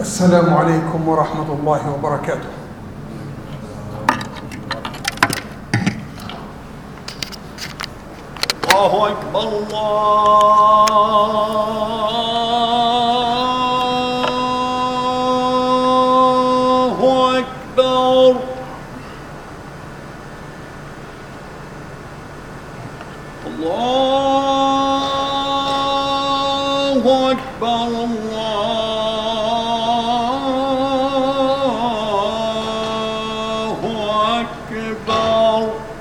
السلام عليكم ورحمة الله وبركاته. الله أكبر الله أكبر. الله أكبر الله أكبر.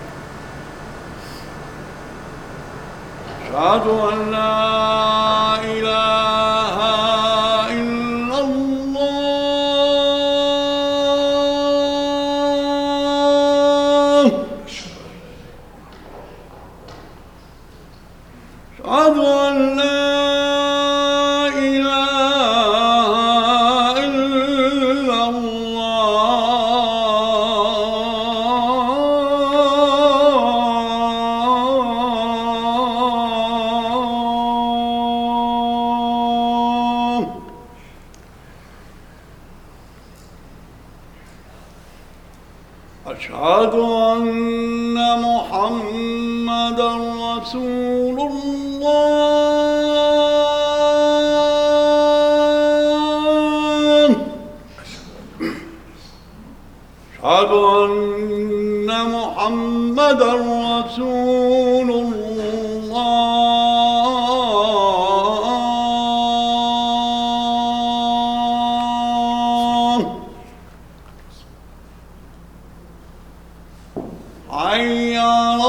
أشهد أن لا إله إلا الله. أشهد أن لا إله إلا الله. أشهد أن محمدًا رسول الله. أشهد أن محمدًا رسول الله. حي على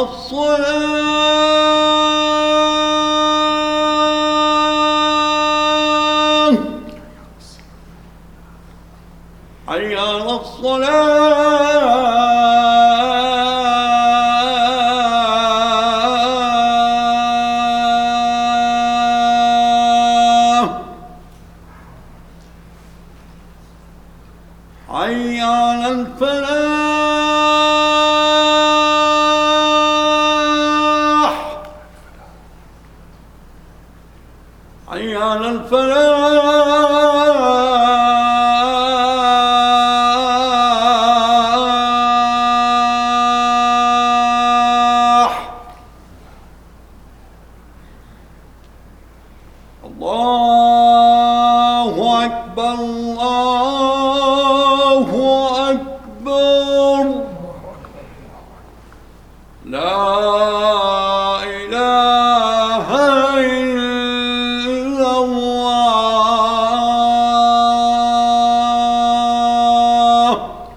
الصلاة. حي على الصلاة. حي على الفلاح. حي على الفلاح. الله أكبر الله أكبر. لا إله إلا الله.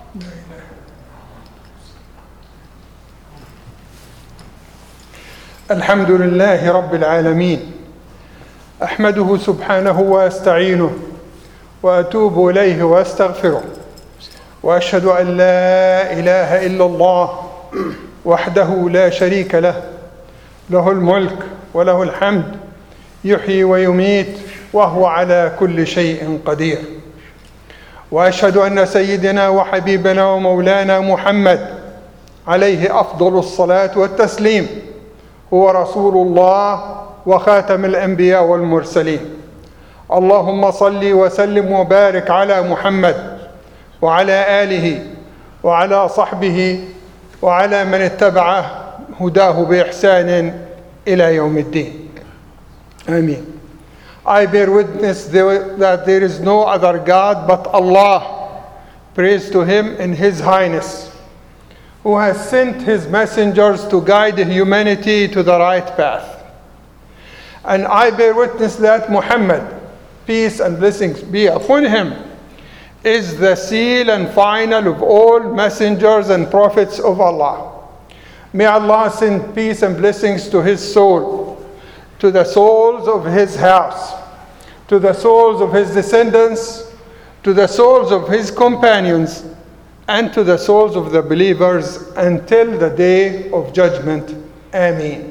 الحمد لله رب العالمين، أحمده سبحانه وأستعينه وأتوب إليه وأستغفره، وأشهد أن لا إله إلا الله وحده لا شريك له، له الملك وله الحمد، يحيي ويميت وهو على كل شيء قدير. وأشهد أن سيدنا وحبيبنا ومولانا محمد عليه أفضل الصلاة والتسليم هو رسول الله وخاتم الأنبياء والمرسلين. اللهم صل وسلم وبارك على محمد وعلى آله وعلى صحبه وعلى من اتبع هداه بإحسان إلى يوم الدين. آمين. I bear witness that there is no other God but Allah. Praise to Him in His Highness, who has sent His messengers to guide humanity to the right path. And I bear witness that Muhammad, peace and blessings be upon him, is the seal and final of all messengers and prophets of Allah. May Allah send peace and blessings to his soul, to the souls of his house, to the souls of his descendants, to the souls of his companions, and to the souls of the believers until the day of judgment. Ameen.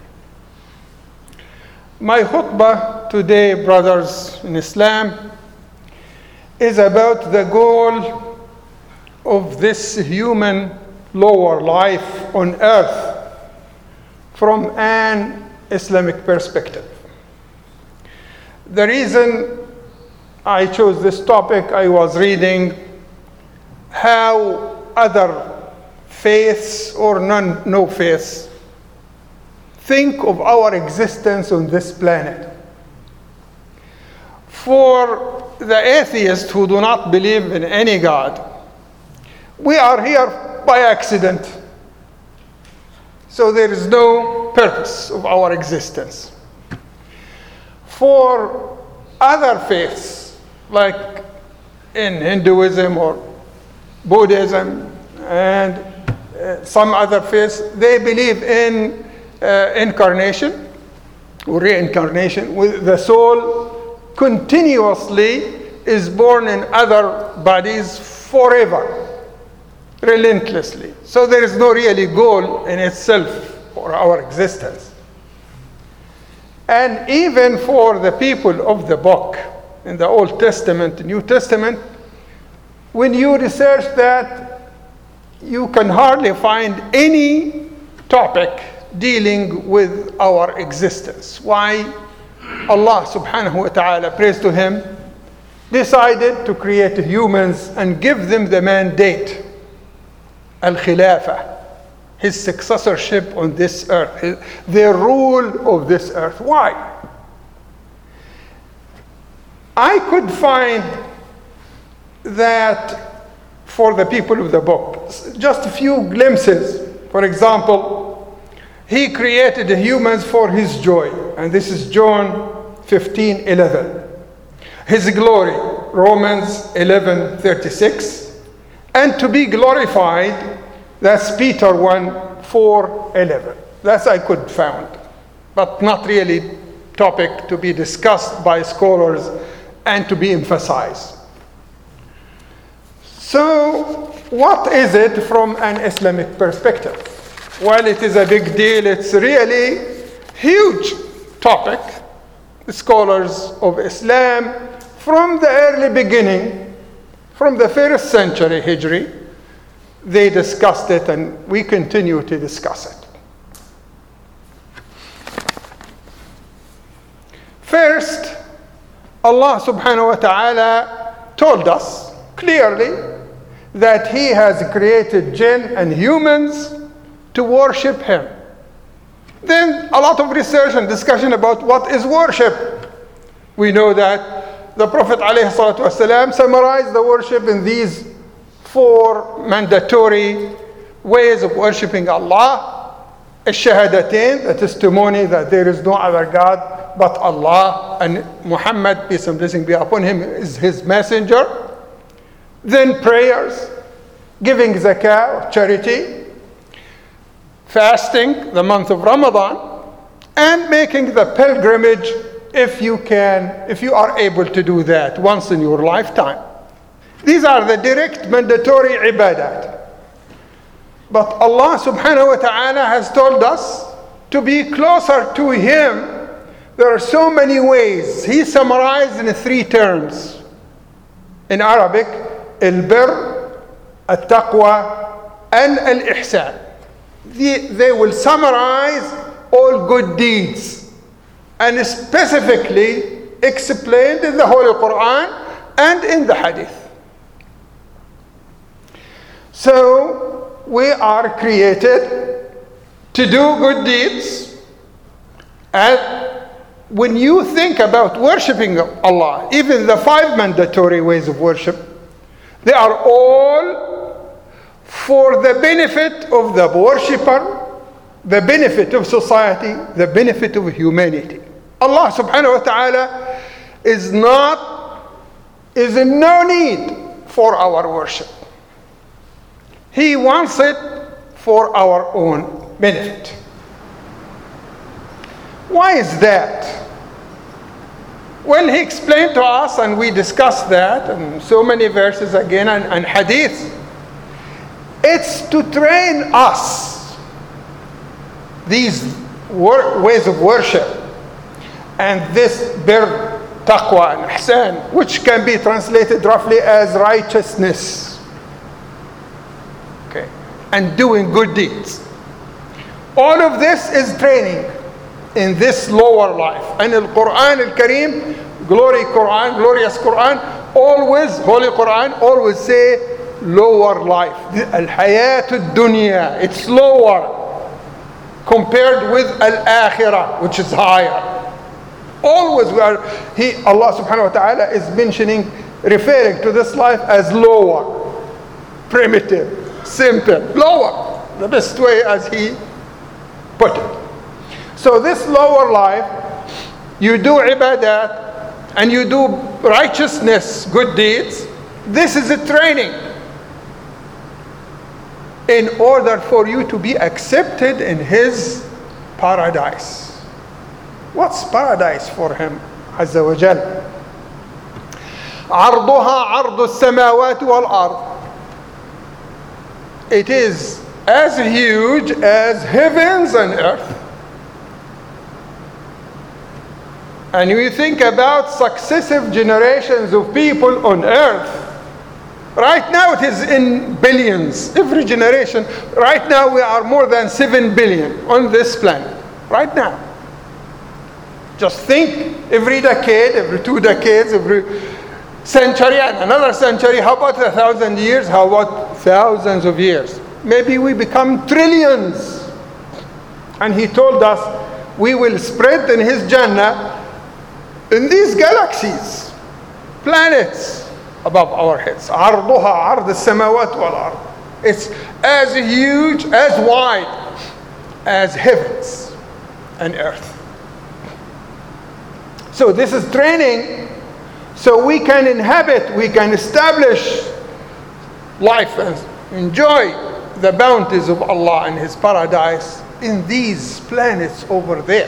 My khutbah today, brothers in Islam, is about the goal of this human lower life on earth from an Islamic perspective. The reason I chose this topic. I was reading how other faiths or no faiths think of our existence on this planet. For the atheists who do not believe in any God, we are here by accident. So there is no purpose of our existence. For other faiths, like in Hinduism or Buddhism and some other faiths, they believe in incarnation or reincarnation, with the soul continuously is born in other bodies forever, relentlessly. So there is no really goal in itself for our existence. And even for the people of the book, in the Old Testament, New Testament, when you research that, you can hardly find any topic dealing with our existence. Why Allah subhanahu wa ta'ala, praise to Him, decided to create humans and give them the mandate, al-khilafah, His successorship on this earth, their rule of this earth. Why? I could find that for the people of the book, just a few glimpses. For example, He created the humans for His joy, and this is John 15:11. His glory, Romans 11:36, and to be glorified, that's Peter 1:4-11. That's I could find, but not really topic to be discussed by scholars and to be emphasized. So, what is it from an Islamic perspective? Well, it is a big deal. It's really huge topic. The scholars of Islam, from the early beginning, from the 1st century Hijri, they discussed it, and we continue to discuss it. First, Allah subhanahu wa ta'ala told us clearly that He has created jinn and humans to worship Him. Then a lot of research and discussion about what is worship. We know that the Prophet ﷺ summarized the worship in these 4 mandatory ways of worshiping Allah. Ash-Shahadatain, the testimony that there is no other God but Allah, and Muhammad, peace and blessing be upon him, is His messenger. Then prayers, giving zakah, charity, fasting, the month of Ramadan, and making the pilgrimage if you are able to do that once in your lifetime. These are the direct mandatory ibadat. But Allah subhanahu wa ta'ala has told us to be closer to Him. There are so many ways. He summarized in 3 terms. In Arabic, al-birr, al-taqwa, and al-ihsan. They will summarize all good deeds and specifically explained in the Holy Quran and in the Hadith. So we are created to do good deeds, and when you think about worshiping Allah, even the 5 mandatory ways of worship, they are all for the benefit of the worshipper, the benefit of society, the benefit of humanity. Allah subhanahu wa ta'ala is in no need for our worship. He wants it for our own benefit. Why is that? Well, He explained to us, and we discussed that, and so many verses again, and hadith. It's to train us, these ways of worship, and this birr, taqwa, and ihsan, which can be translated roughly as righteousness, okay, and doing good deeds. All of this is training in this lower life. And the Quran al-Kareem glorious Quran, always, Holy Quran, always say lower life. Al-hayat al-dunya, it's lower compared with al-akhirah, which is higher. Always Allah subhanahu wa ta'ala is referring to this life as lower, primitive, simple, lower. The best way as he put it. So this lower life, you do ibadat and you do righteousness, good deeds. This is a training in order for you to be accepted in his paradise. What's paradise for him? Azza wa Jal. عرضها عرض السماوات والأرض. It is as huge as heavens and earth. And you think about successive generations of people on earth. Right now it is in billions. Every generation. Right now we are more than 7 billion on this planet. Right now. Just think, every decade, every 2 decades, every century and another century. How about 1,000 years? How about thousands of years? Maybe we become trillions. And he told us we will spread in his Jannah in these galaxies, planets above our heads. عرضها عرض السماوات والأرض. It's as huge, as wide as heavens and earth. So this is training so we can inhabit, we can establish life and enjoy the bounties of Allah and his paradise in these planets over there.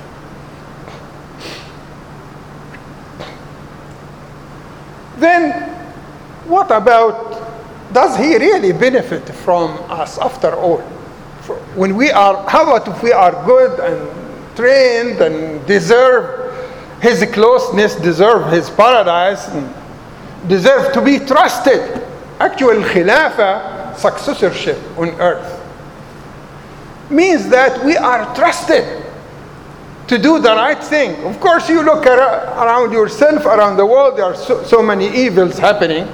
Then what about, does he really benefit from us after all? When we are, how about if we are good and trained and deserve his closeness, deserve his paradise, and deserve to be trusted? Actual khilafah, successorship on earth, means that we are trusted to do the right thing. Of course, you look around yourself, around the world, there are so many evils happening.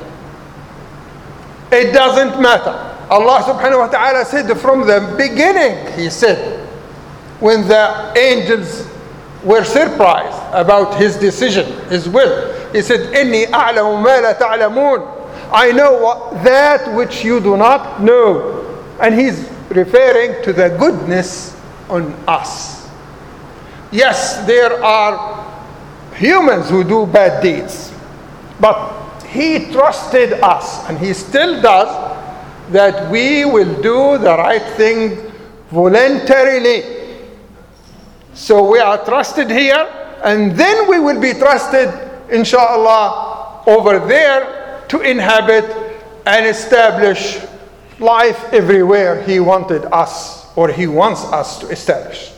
It doesn't matter. Allah subhanahu wa ta'ala said from the beginning, he said, when the angels were surprised about his decision, his will, he said, إِنِّي أَعْلَمُ مَا لَا تَعْلَمُونَ. I know that which you do not know. And he's referring to the goodness on us. Yes, there are humans who do bad deeds, but he trusted us, and he still does, that we will do the right thing voluntarily. So we are trusted here, and then we will be trusted, inshallah, over there to inhabit and establish life everywhere he wanted us, or he wants us to establish.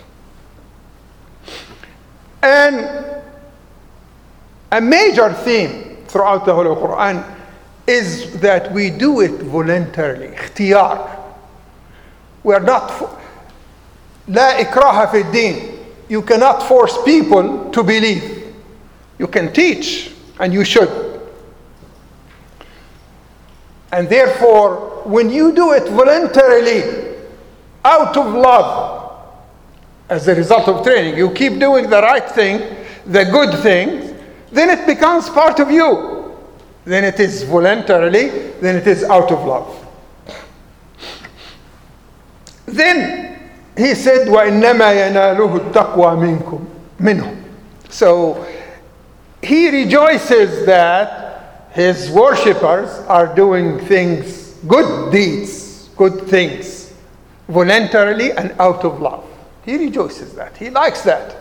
And a major theme throughout the Holy Quran is that we do it voluntarily, ikhtiyar. We are not, لا إكراه في الدين. You cannot force people to believe. You can teach, and you should. And therefore, when you do it voluntarily, out of love, as a result of training, you keep doing the right thing, the good things, then it becomes part of you. Then it is voluntarily, then it is out of love. Then he said, وَإِنَّمَا يَنَالُهُ التَّقْوَى مِنْهُ. So he rejoices that his worshippers are doing things, good deeds, good things, voluntarily and out of love. He rejoices that. He likes that.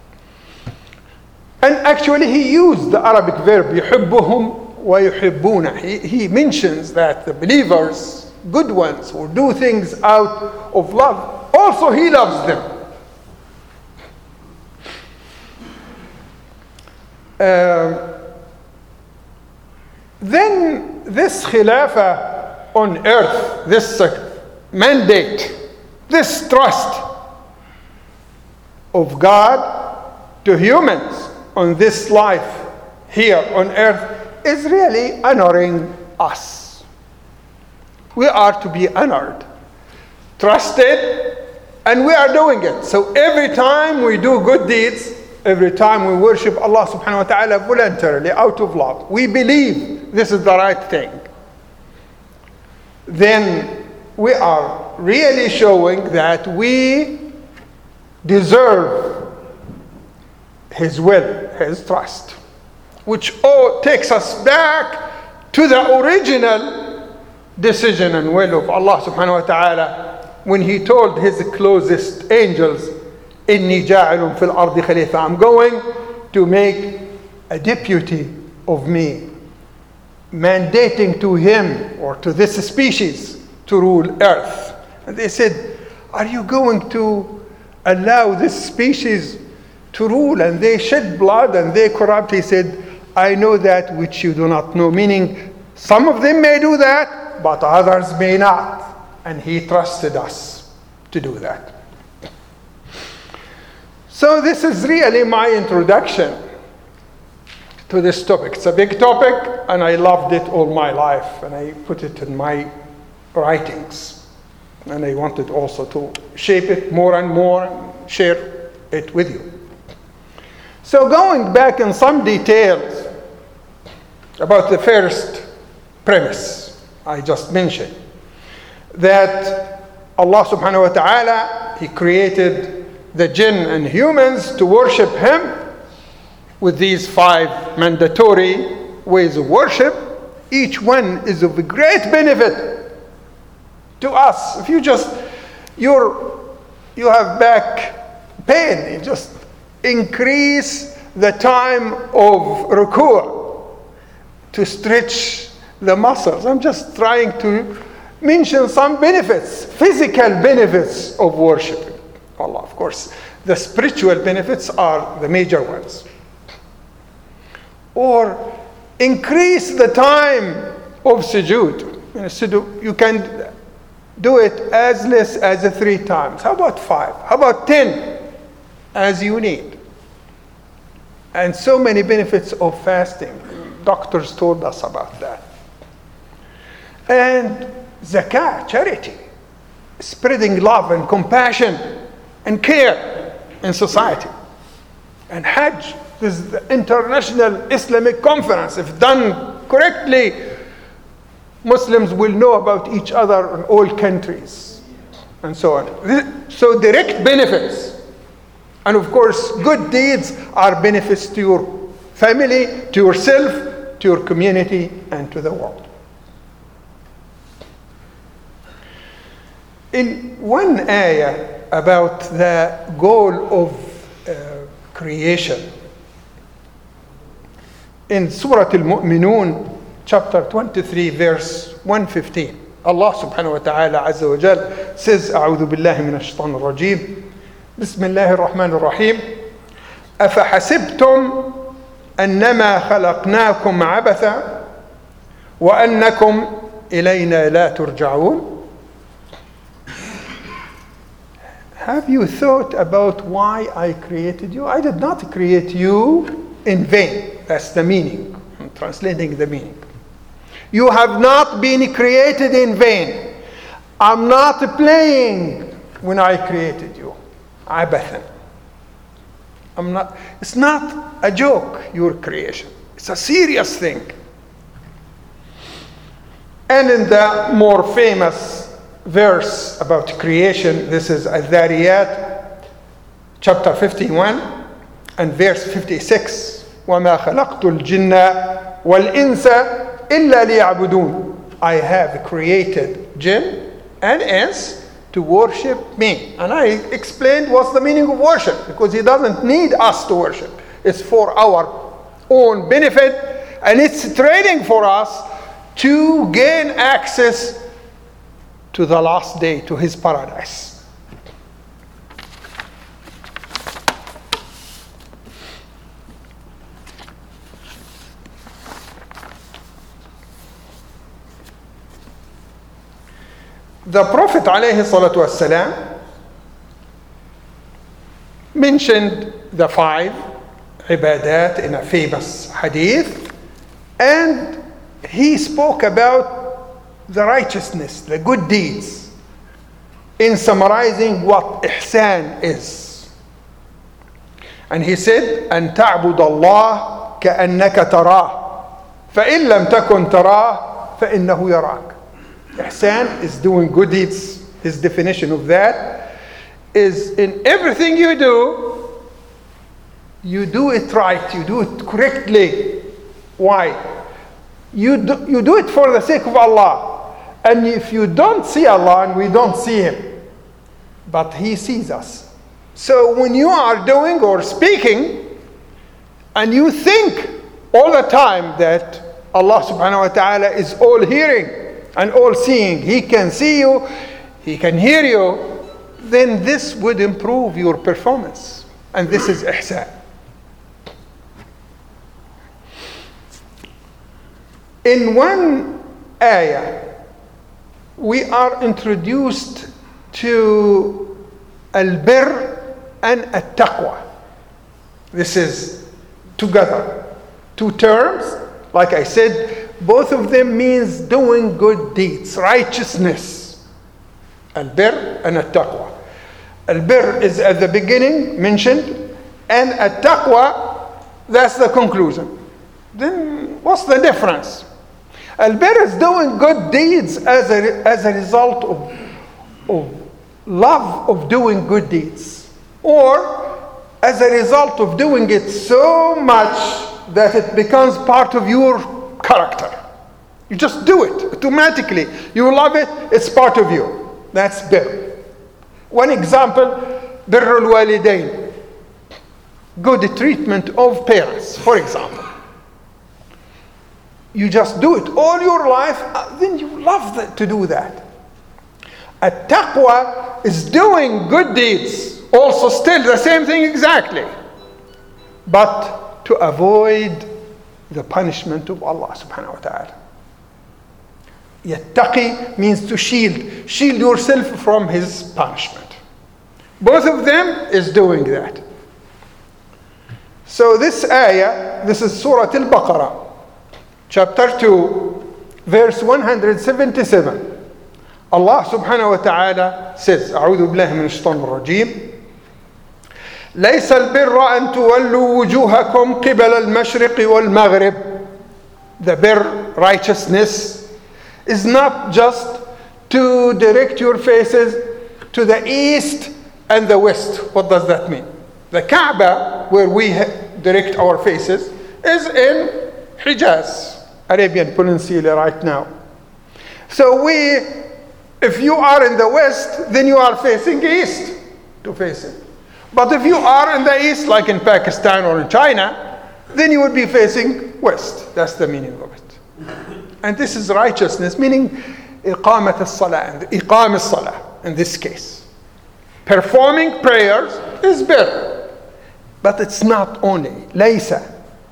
And actually he used the Arabic verb يحبهم ويحبونه. He mentions that the believers, good ones who do things out of love, also he loves them. Then this khilafah on earth, this mandate, this trust of God to humans on this life here on earth is really honoring us. We are to be honored, trusted, and we are doing it. So every time we do good deeds, every time we worship Allah subhanahu wa ta'ala voluntarily, out of love, we believe this is the right thing, then we are really showing that we deserve His will, His trust, which all takes us back to the original decision and will of Allah subhanahu wa ta'ala when He told His closest angels, إِنِّي جَاعِلٌ فِي الْأَرْضِ خَلِيفَةً, I'm going to make a deputy of me, mandating to him or to this species to rule earth. And they said, are you going to allow this species to rule, and they shed blood and they corrupt? He said, I know that which you do not know, meaning some of them may do that, but others may not. And He trusted us to do that. So this is really my introduction to this topic. It's a big topic, and I loved it all my life, and I put it in my writings. And I wanted also to shape it more and more and share it with you. So going back in some details about the first premise I just mentioned, that Allah subhanahu wa ta'ala, He created the jinn and humans to worship Him with these 5 mandatory ways of worship. Each one is of great benefit to us. If you have back pain, you just increase the time of ruku' to stretch the muscles. I'm just trying to mention some benefits, physical benefits of worshiping Allah. Of course, the spiritual benefits are the major ones. Or increase the time of sujood. You can do it as less as 3 times. How about 5? How about 10? As you need. And so many benefits of fasting. Doctors told us about that. And zakah, charity, spreading love and compassion and care in society. And Hajj, this is the International Islamic Conference. If done correctly, Muslims will know about each other in all countries, and so on. So direct benefits. And of course, good deeds are benefits to your family, to yourself, to your community, and to the world. In one ayah about the goal of creation, in Surah Al-Mu'minun, chapter 23, verse 115, Allah subhanahu wa ta'ala azza wa jal says, أعوذ بالله من الشيطان الرجيم بسم الله الرحمن الرحيم أفحسبتم أنما خلقناكم عبثا وأنكم إلينا لا ترجعون. Have you thought about why I created you? I did not create you in vain. That's the meaning. I'm translating the meaning. You have not been created in vain. I'm not playing when I created you. Abathan. It's not a joke, your creation. It's a serious thing. And in the more famous verse about creation, this is Al-Dhariyat, chapter 51 and verse 56. وَمَا خَلَقْتُ الْجِنَّ وَالْإِنسَ إِلَّا لِيَعْبُدُونَ. I have created jinn and ants to worship me. And I explained what's the meaning of worship, because He doesn't need us to worship. It's for our own benefit, and it's training for us to gain access to the last day, to His paradise. The Prophet alayhi salatu wasalam mentioned the 5 ibadat in a famous hadith, and he spoke about the righteousness, the good deeds, in summarizing what ihsan is. And he said, أن تعبد الله كأنك تراه فإن لم تكن تراه فإنه يراك. Ihsan is doing good deeds. His definition of that is in everything you do it right, you do it correctly. Why? You do it for the sake of Allah. And if you don't see Allah, and we don't see Him, but He sees us. So when you are doing or speaking, and you think all the time that Allah subhanahu wa ta'ala is all hearing and all seeing, He can see you, He can hear you, then this would improve your performance. And this is ihsan. In one ayah, we are introduced to al-birr and al-taqwa. This is together. Two terms, like I said, both of them means doing good deeds, righteousness. Al-birr and al-taqwa. Al-birr is at the beginning mentioned, and al-taqwa, that's the conclusion. Then what's the difference? Al-birr is doing good deeds as a result of love of doing good deeds, or as a result of doing it so much that it becomes part of your character. You just do it automatically. You love it, it's part of you. That's birr. One example, birr al-walidain, good treatment of parents, for example. You just do it all your life, then you love to do that. At-taqwa is doing good deeds, also still the same thing exactly, but to avoid the punishment of Allah subhanahu wa ta'ala. Yattaqi means to shield yourself from His punishment. Both of them is doing that. So this ayah, this is Surah Al-Baqarah, chapter 2, verse 177. Allah subhanahu wa ta'ala says, أعوذ بالله من الشيطان الرجيم ليس البر أن تولوا وجوهكم قبل المشرق والمغرب. The birr, righteousness, is not just to direct your faces to the east and the west. What does that mean? The Kaaba, where we direct our faces, is in Hijaz, Arabian Peninsula right now. So if you are in the west, then you are facing east to face it. But if you are in the east, like in Pakistan or in China, then you would be facing west. That's the meaning of it. And this is righteousness, meaning iqamat as-salah, iqam as-salah in this case. Performing prayers is birr, but it's not only. ليس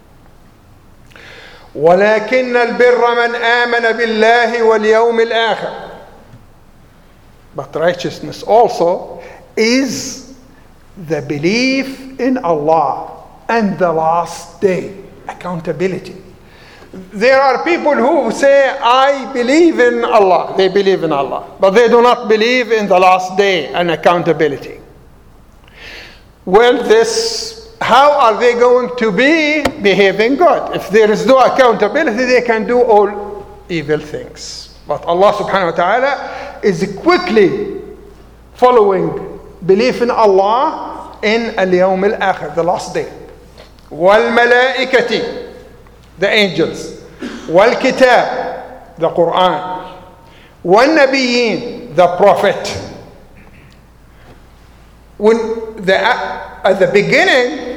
ولكن البر من آمن بالله واليوم الآخر. But righteousness also is the belief in Allah and the last day, accountability. There are people who say, I believe in Allah. They believe in Allah, but they do not believe in the last day and accountability. Well, how are they going to be behaving good? If there is no accountability, they can do all evil things. But Allah subhanahu wa ta'ala is quickly following belief in Allah in al-yawm al-akhir, the last day. Wal-malaikati, the angels. Wal-kitab, the Quran. Wal-nabiyyin, the prophet. At the beginning,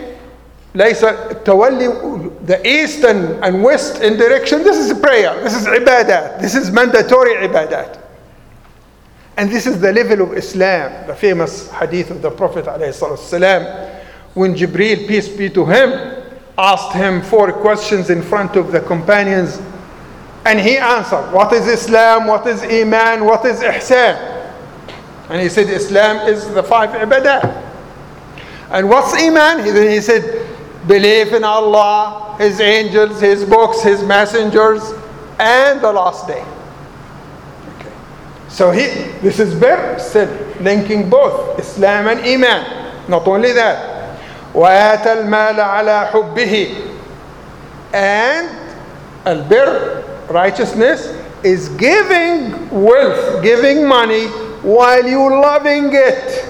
the east and west in direction, this is prayer, this is ibadat, this is mandatory ibadat. And this is the level of Islam, the famous hadith of the Prophet ﷺ, when Jibreel, peace be to him, asked him 4 questions in front of the companions, and he answered, what is Islam, what is Iman, what is Ihsan? And he said, Islam is the 5 ibadat. And what's Iman? Then he said, believe in Allah, His angels, His books, His messengers, and the last day. Okay. So this is birr, still linking both Islam and Iman. Not only that, وَآتَى الْمَالَ عَلَى حُبِّهِ, and al-birr, righteousness, is giving wealth, giving money while you're loving it.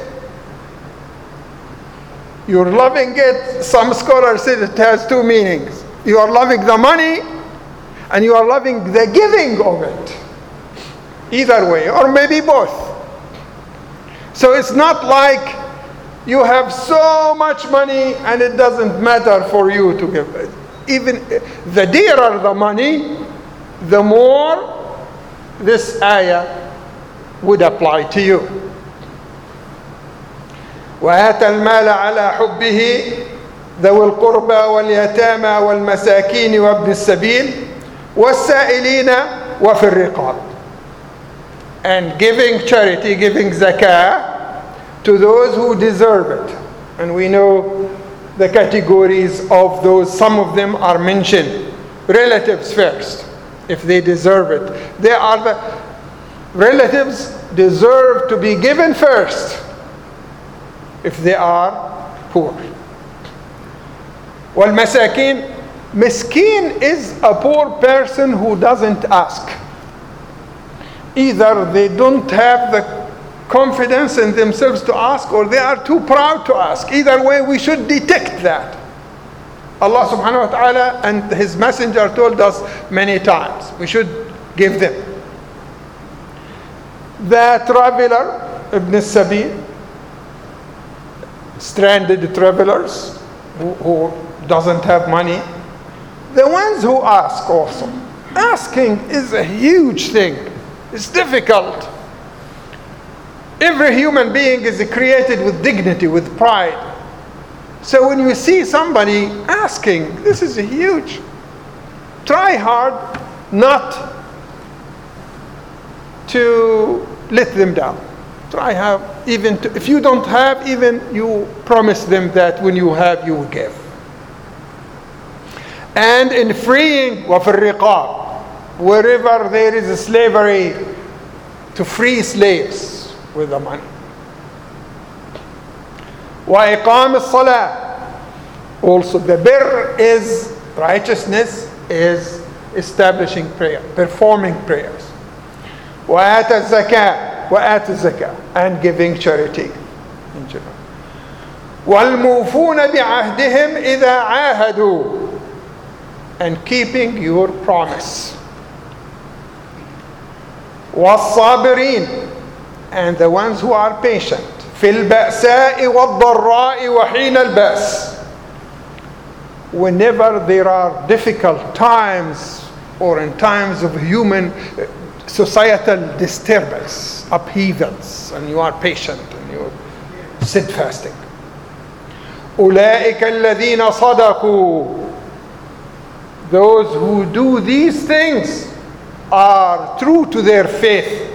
You're loving it. Some scholars say it has two meanings. You are loving the money and you are loving the giving of it. Either way, or maybe both. So it's not like you have so much money and it doesn't matter for you to give it. Even the dearer the money, the more this ayah would apply to you. وآتى المال على حبه ذوي القربى واليتامى والمساكين وابن السبيل والسائلين وفي الرقاب. And giving charity, giving zakah to those who deserve it. And we know the categories of those. Some of them are mentioned. Relatives first, if they deserve it. They are the relatives deserve to be given first if they are poor. والمساكين, miskin is a poor person who doesn't ask. Either they don't have the confidence in themselves to ask, or they are too proud to ask. Either way, we should detect that. Allah subhanahu wa ta'ala and His messenger told us many times we should give them. The traveler, Ibn Sabil, stranded travelers who doesn't have money, the ones who ask also. Asking is a huge thing. It's difficult. Every human being is created with dignity, with pride. So when you see somebody asking, this is a huge. Try hard not to let them down. Try have, even to, if you don't have, even you promise them that when you have, you will give. And in freeing وَفِي الرِّقَابِ, wherever there is a slavery, to free slaves with the money. وَإِقَامِ الصَّلَاةِ, also the birr is righteousness, is establishing prayer, performing prayers. وَآتَ الزَّكَاةِ, وَآتَ الزَّكَاةِ, and giving charity in general. وَالْمُوفُونَ بِعَهْدِهِمْ إِذَا عَاهَدُوا, and keeping your promise. وَالصَّابِرِينَ, and the ones who are patient. فِي الْبَأْسَاءِ وَالضَّرَّاءِ وَحِينَ الْبَأْسِ, whenever there are difficult times or in times of human societal disturbance, upheavals, and you are patient and you sit fasting. أُولَٰئِكَ الَّذِينَ صَدَقُوا, those who do these things are true to their faith.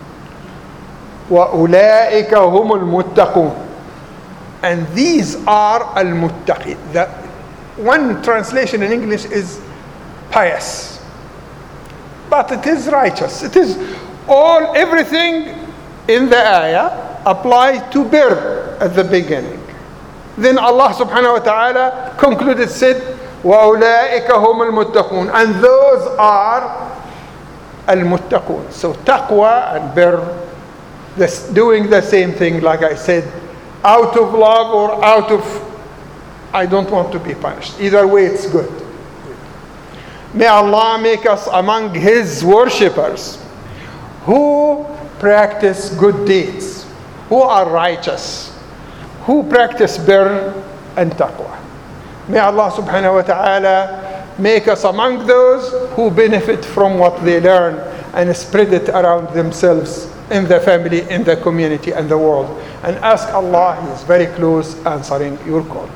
وَأُولَٰئِكَ هُمُ الْمُتَّقُونَ, and these are al-muttaqin. The one translation in English is pious, but it is righteous. It is everything in the ayah applied to birr at the beginning. Then Allah subhanahu wa ta'ala concluded, said, وَأُولَٰئِكَ هُمُ الْمُتَّقُونَ, and those are al-muttaqun. So taqwa and birr, doing the same thing, like I said, out of love or out of, I don't want to be punished. Either way, it's good. May Allah make us among His worshippers who practice good deeds, who are righteous, who practice birr and taqwa. May Allah subhanahu wa ta'ala make us among those who benefit from what they learn and spread it around themselves, in the family, in the community, and the world. And ask Allah, He is very close, answering your call.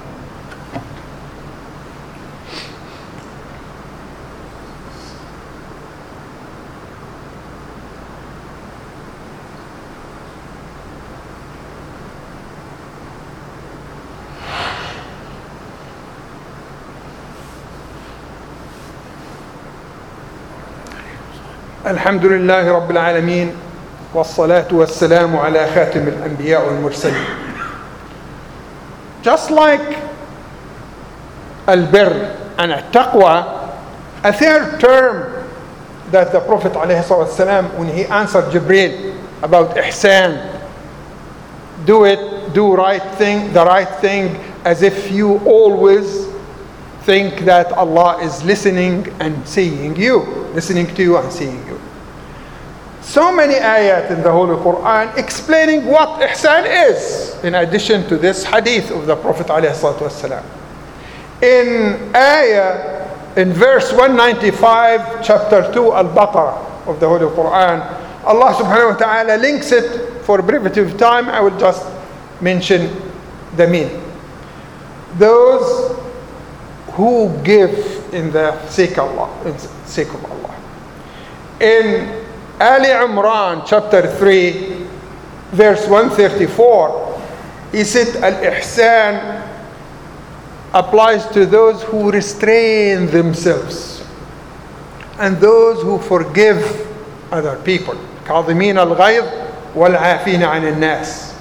الحمد لله رب العالمين والصلاة والسلام على خاتم الأنبياء والمرسلين. Just like al-birr and al-taqwa, a third term that the Prophet ﷺ, when he answered Jibreel about ihsan, do the right thing as if you always think that Allah is listening and seeing you, listening to you and seeing you. So many ayat in the Holy Quran explaining what ihsan is, in addition to this hadith of the Prophet ﷺ. In verse 195, chapter 2, Al-Baqarah of the Holy Quran, Allah subhanahu wa ta'ala links it. For brevity of time, I will just mention the meaning. Those who give in the sake of Allah. In Ali Imran, chapter 3, verse 134, he said, Al-Ihsan applies to those who restrain themselves and those who forgive other people. كاظمين الغيظ والعافين عن الناس.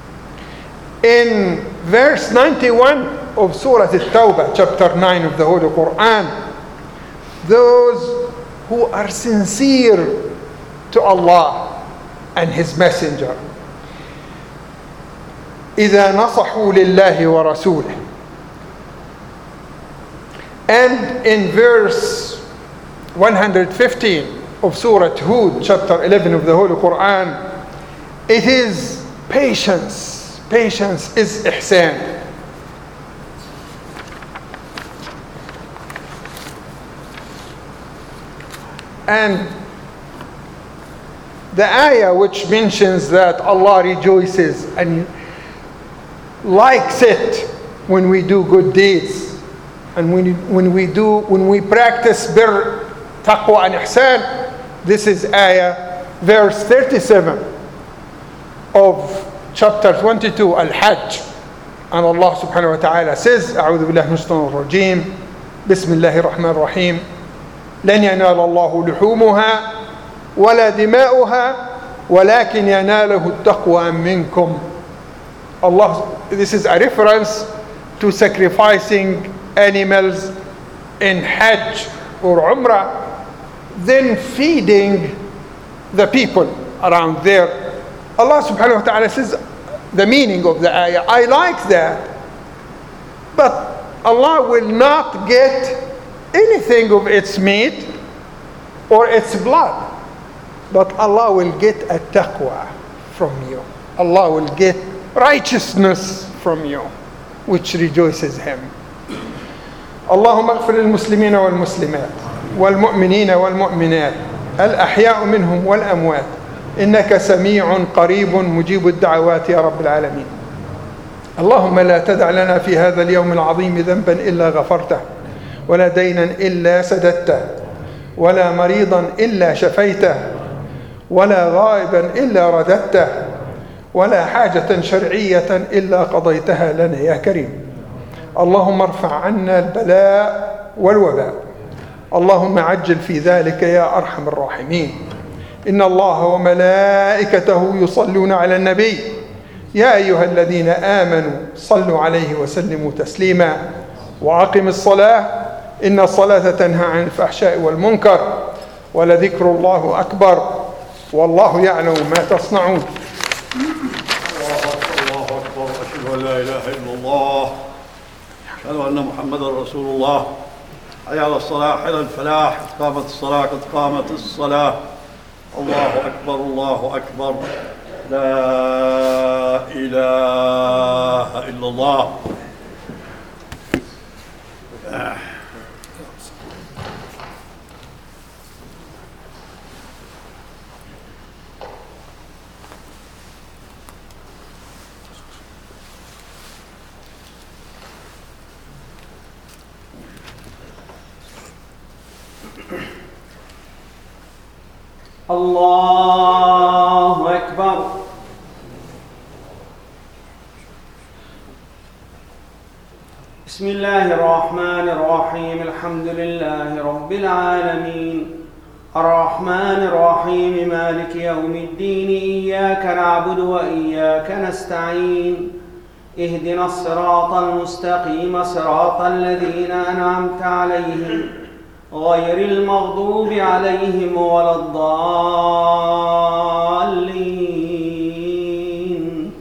In verse 91 of Surah At-Tawbah, chapter 9 of the Holy Quran, those who are sincere to Allah and His Messenger. إذا نصحوا لله ورسوله. And in verse 115 of Surah Hud, chapter 11 of the Holy Quran, it is patience. Patience is ihsan. And the ayah which mentions that Allah rejoices and likes it when we do good deeds, and when we practice birr, taqwa and ihsan, this is ayah verse 37 of chapter 22 Al-Hajj. And Allah subhanahu wa ta'ala says, أعوذ بالله من الشيطان الرجيم بسم الله الرحمن الرحيم لن ينال الله لحومها ولا دماؤها ولكن يناله التقوى منكم. Allah, this is a reference to sacrificing animals in Hajj or Umrah, then feeding the people around there. Allah subhanahu wa ta'ala says the meaning of the ayah. I like that. But Allah will not get anything of its meat or its blood. But Allah will get a taqwa from you. Allah will get righteousness from you, which rejoices Him. اللهم اغفر للمسلمين والمسلمات والمؤمنين والمؤمنات الأحياء منهم والأموات إنك سميع قريب مجيب الدعوات يا رب العالمين. اللهم لا تدع لنا في هذا اليوم العظيم ذنبا إلا غفرته ولا دينا إلا سددته ولا مريضا إلا شفيته ولا غائبا إلا رددته ولا حاجة شرعية إلا قضيتها لنا يا كريم. اللهم ارفع عنا البلاء والوباء. اللهم عجل في ذلك يا أرحم الراحمين. إن الله وملائكته يصلون على النبي يا أيها الذين آمنوا صلوا عليه وسلموا تسليما وأقم الصلاة إن الصلاة تنهى عن الفحشاء والمنكر ولذكر الله أكبر والله يعلم ما تصنعون. الله أكبر. أشهد أن لا إله إلا الله. أشهد أن محمدا رسول الله. حي على الصلاة، حي على الفلاح، قد قامت الصلاة، قد قامت الصلاة. الله أكبر، الله أكبر. لا إله إلا الله. الله أكبر. بسم الله الرحمن الرحيم. الحمد لله رب العالمين الرحمن الرحيم مالك يوم الدين إياك نعبد وإياك نستعين اهدنا الصراط المستقيم صراط الذين أنعمت عليهم غير المغضوب عليهم ولا الضالين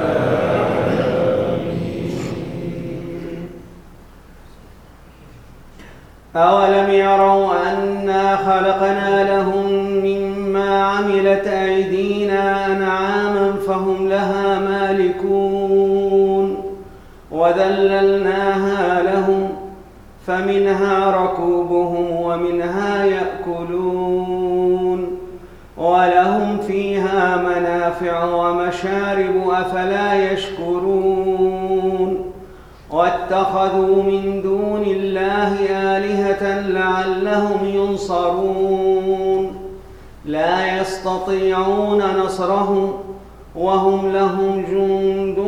أولم يروا أنا خلقنا لهم مما عملت أيدينا أنعاما فهم لها مالكون وذللناها لهم فمنها ركوبهم ومنها يأكلون ولهم فيها منافع ومشارب أفلا يشكرون واتخذوا من دون الله آلهة لعلهم ينصرون لا يستطيعون نصرهم وهم لهم جند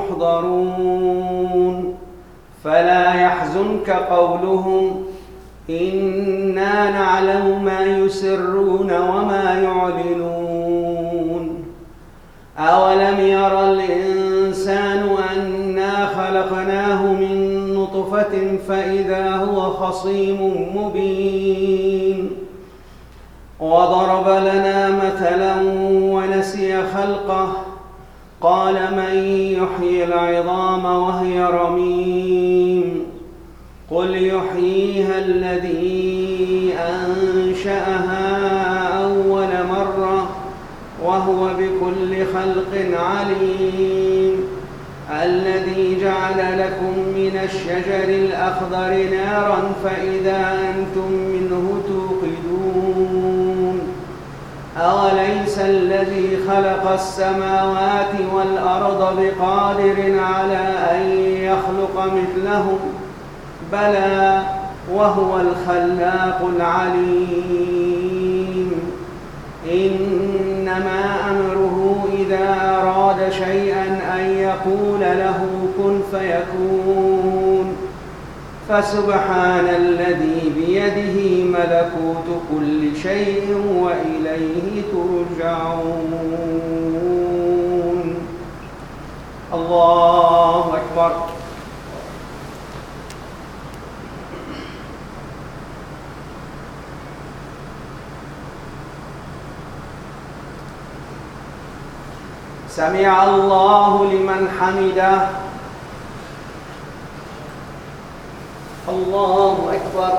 محضرون فلا يحزنك قولهم إنا نعلم ما يسرون وما يعلنون أولم يرى الإنسان أنا خلقناه من نطفة فإذا هو خصيم مبين وضرب لنا مثلا ونسي خلقه قال من يحيي العظام وهي رميم قل يحييها الذي أنشأها أول مرة وهو بكل خلق عليم الذي جعل لكم من الشجر الأخضر نارا فإذا أنتم منه توقدون أوليس الذي خلق السماوات والأرض بقادر على أن يخلق مثلهم بلى وهو الخلاق العليم إنما أمره إذا أراد شيئا أن يقول له كن فيكون فسبحان الذي بيده ملكوت كل شيء وإليه ترجعون الله أكبر سمع الله لمن حمده الله أكبر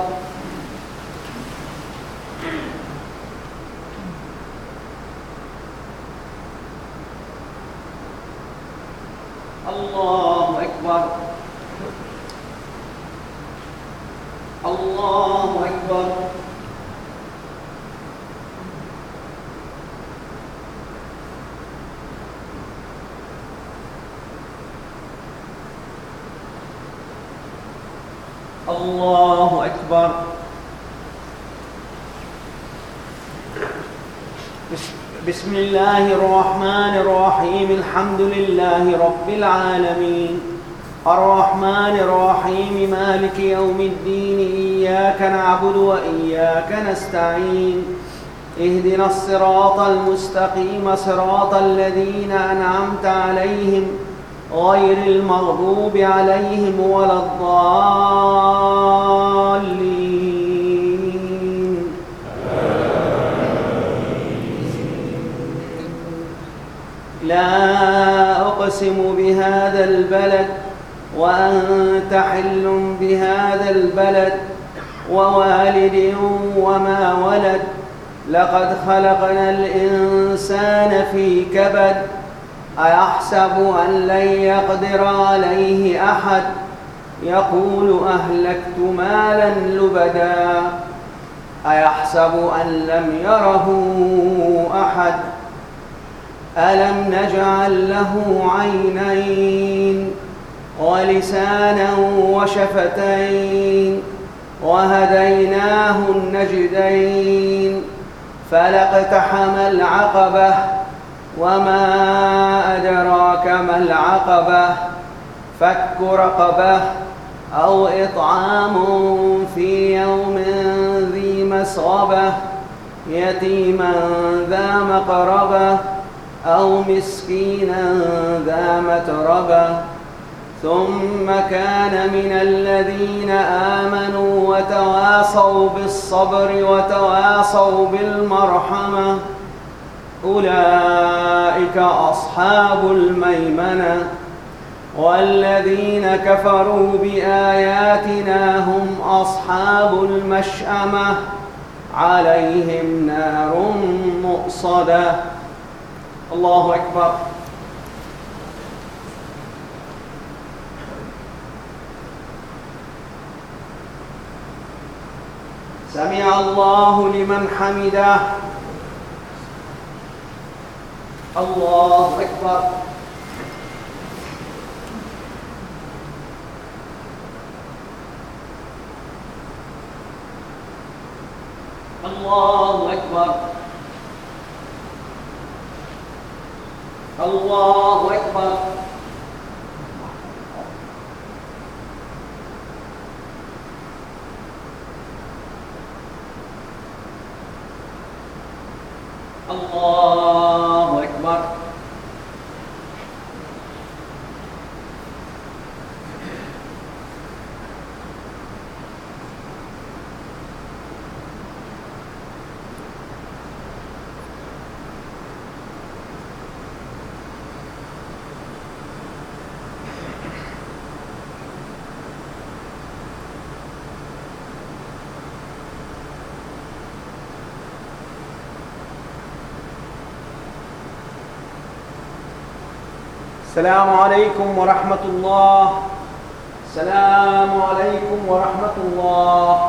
الله أكبر الله أكبر الله أكبر بسم الله الرحمن الرحيم الحمد لله رب العالمين الرحمن الرحيم مالك يوم الدين إياك نعبد وإياك نستعين اهدنا الصراط المستقيم صراط الذين أنعمت عليهم غير المغضوب عليهم ولا الضالين لا أقسم بهذا البلد وأنت حل بهذا البلد ووالد وما ولد لقد خلقنا الإنسان في كبد أيحسب أن لن يقدر عليه أحد يقول أهلكت مالا لبدا أيحسب أن لم يره أحد ألم نجعل له عينين ولسانا وشفتين وهديناه النجدين فلاقتحم العقبة وما أدراك ما العقبة فك رقبة أو إطعام في يوم ذي مسغبة يتيما ذا مقربة أو مسكينا ذا متربة ثم كان من الذين آمنوا وتواصوا بالصبر وتواصوا بالمرحمة أولئك أصحاب الميمنة والذين كفروا بآياتنا هم أصحاب المشأمة عليهم نار مؤصدة. الله أكبر. سمع الله لمن حمده. الله أكبر. الله أكبر. الله أكبر. الله أكبر. السلام عليكم ورحمة الله. السلام عليكم ورحمة الله.